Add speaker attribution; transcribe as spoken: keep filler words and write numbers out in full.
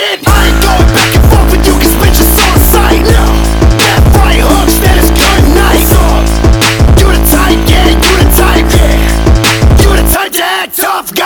Speaker 1: it. I ain't going back and forth with you, cause bitches on sight. Left, right hooks, then it's good night. You the type, yeah, you the type, yeah. You the type to act tough.